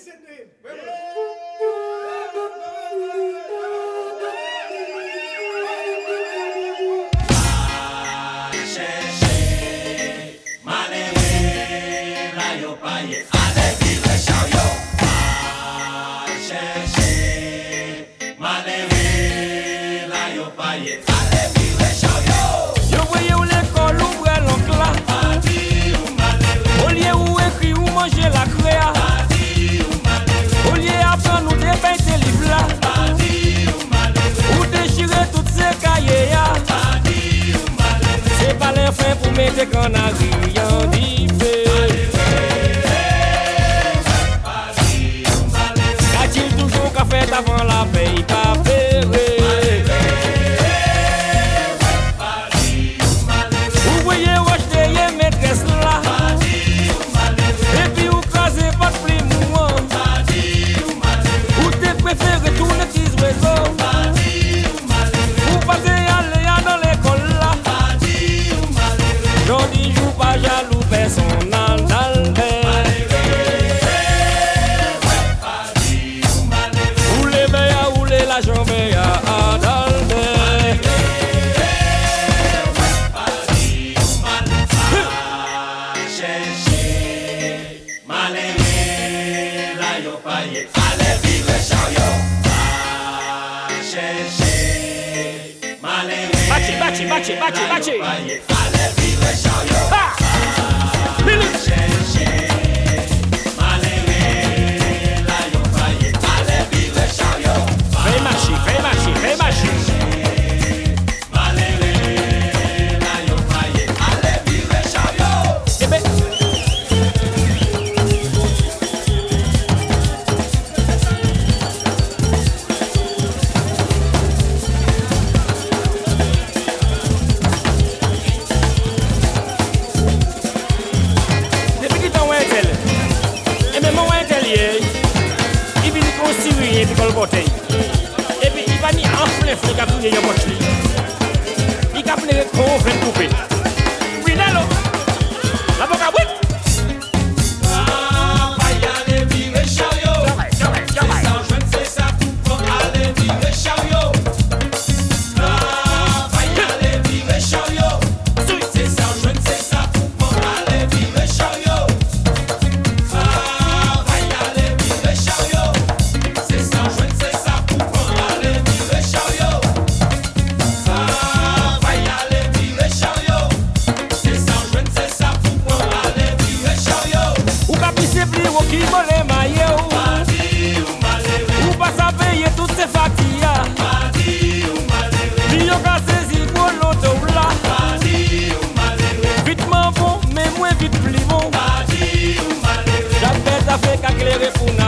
Mettez qu'on a rien dit qu'a-t-il toujours qu'à faire avant la paye pas ferré. Vous voyez où acheter maîtresse là et puis vous crasez pas de pli mouant ou t'es préféré tourner petits oiseaux vous passez aller dans l'école là. J'en dis joue pas jaloux personnel où les meilleurs où les la jambe à dalbe chercher maléré la yo paye allez vivre chariot chercher maléré bachi allez vivre chariot ha chercher maléré la yo paye allez vivre chariot fais marcher maléré la yo paye allez vivre chariot eh ben et puis bouteille et puis il va ni enfler le cap de moche il cap ne qu'on fait couper Rinaldo la boca oui qui vole maillot ou pas à payer toutes ces fatigues ni yo ka saisi pour l'auto là vite bon mais moins vite plus bon j'appelle ça fait qu'à clairer pour